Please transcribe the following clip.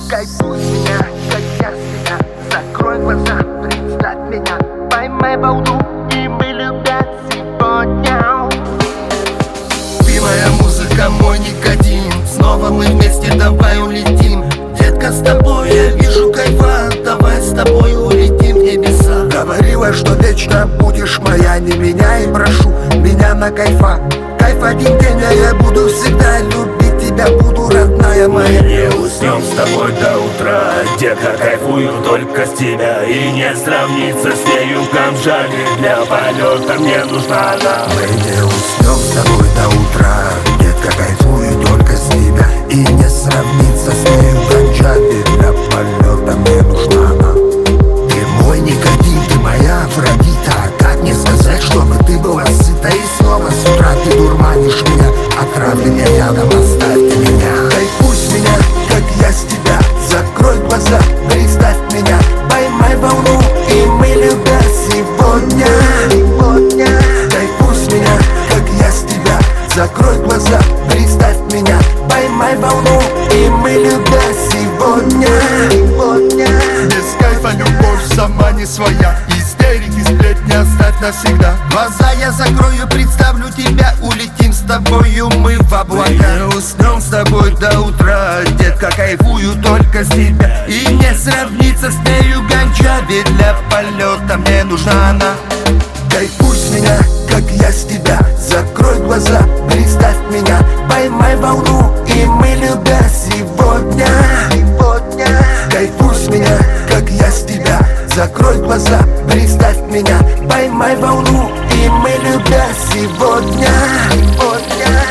Кайфуй с меня, как я с тебя. Закрой глаза, представь меня. Поймай волну, и мы любят сегодня. Ты моя музыка, мой никотин. Снова мы вместе, давай улетим. Детка, с тобой я вижу кайфа. Давай с тобой улетим в небеса. Говорила, что вечно будешь моя. Не меняй, прошу меня на кайфа. Кайф один день, а я буду всегда любить тебя, буду, родная моя. Мы не уснем с тобой до утра. Детка, кайфую только с тебя. И не сравнится с нею в Гамджане. Для полета мне нужна она. Мы не уснем с тобой до утра. Детка, кайфую только с тебя. И не сравнится с нею в Гамджане. Для полета мне нужна она. Ты мой никотин, ты моя Афродита. Как мне сказать, чтобы ты была сыта? И снова с утра ты дурманишь меня. Отравленная ядом, оставьте меня. Кайфуй с меня, как я с тебя. Закрой глаза, представь меня. Поймай волну, и мы любя сегодня. Кайфуй с меня, как я с тебя. Закрой глаза, представь меня. Поймай волну, и мы любя сегодня. Без кайфа любовь сама не своя. Истерики, сплетни оставь навсегда. Глаза я закрою, представлю тебя. Улетим с тобою мы в облака. Мы не уснем с тобой до утра. Детка, кайфую только с тебя. И не сравнится с нею Ганджа. Ведь для полета мне нужна она. Кайфуй с меня, как я с тебя. Закрой глаза, представь меня. Поймай волну, и мы любя сегодня. Кайфуй с меня, как я с тебя. Закрой глаза, представь меня. Поймай волну, и мы любя сегодня.